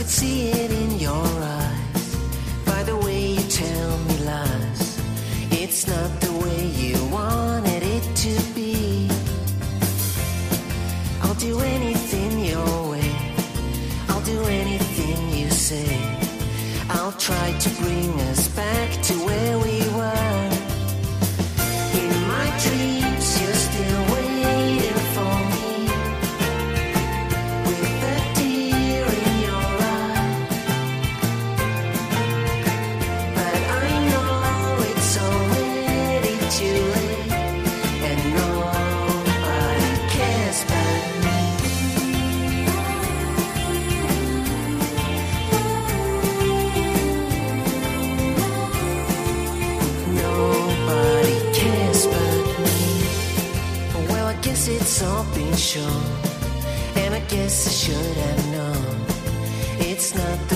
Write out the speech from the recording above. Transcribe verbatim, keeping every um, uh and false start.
could see it in your eyes, by the way you tell me lies. It's not the way you wanted it to be. I'll do anything your way, I'll do anything you say. I'll try to bring us back to where we were. In my dreams you're still waiting for me, with a tear in your eye. But I know it's already too late, and nobody cares but me. Nobody cares but me. Well, I guess it's all been shown, and I guess I should have known. It's not the